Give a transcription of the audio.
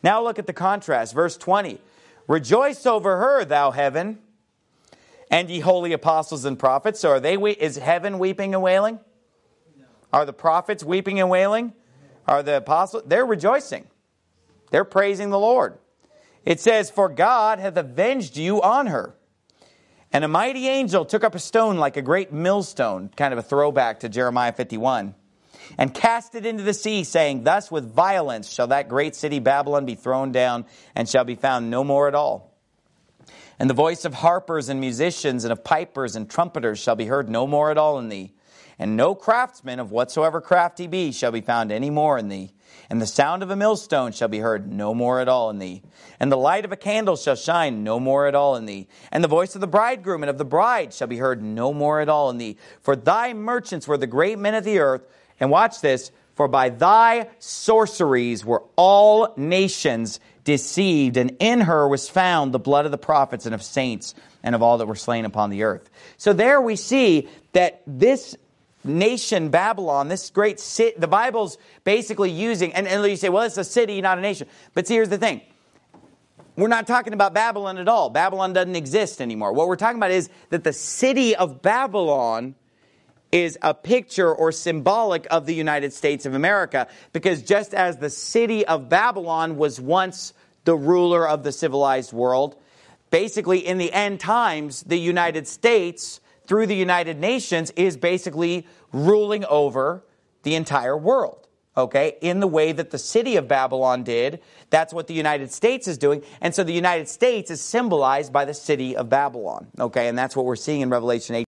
Now look at the contrast. Verse 20. Rejoice over her, thou heaven, and ye holy apostles and prophets. So is heaven weeping and wailing? No. Are the prophets weeping and wailing? Are the apostles? They're rejoicing. They're praising the Lord. It says, for God hath avenged you on her. And a mighty angel took up a stone like a great millstone, kind of a throwback to Jeremiah 51, and cast it into the sea, saying, thus with violence shall that great city Babylon be thrown down, and shall be found no more at all. And the voice of harpers and musicians and of pipers and trumpeters shall be heard no more at all in thee. And no craftsman of whatsoever craft he be shall be found any more in thee. And the sound of a millstone shall be heard no more at all in thee. And the light of a candle shall shine no more at all in thee. And the voice of the bridegroom and of the bride shall be heard no more at all in thee. For thy merchants were the great men of the earth. And watch this. For by thy sorceries were all nations deceived. And in her was found the blood of the prophets and of saints and of all that were slain upon the earth. So there we see that this nation Babylon, this great city, the Bible's basically using, and you say, well, it's a city, not a nation. But see, here's the thing. We're not talking about Babylon at all. Babylon doesn't exist anymore. What we're talking about is that the city of Babylon is a picture or symbolic of the United States of America. Because just as the city of Babylon was once the ruler of the civilized world, basically in the end times, the United States, through the United Nations, is basically ruling over the entire world, okay? In the way that the city of Babylon did, that's what the United States is doing. And so the United States is symbolized by the city of Babylon, okay? And that's what we're seeing in Revelation 8.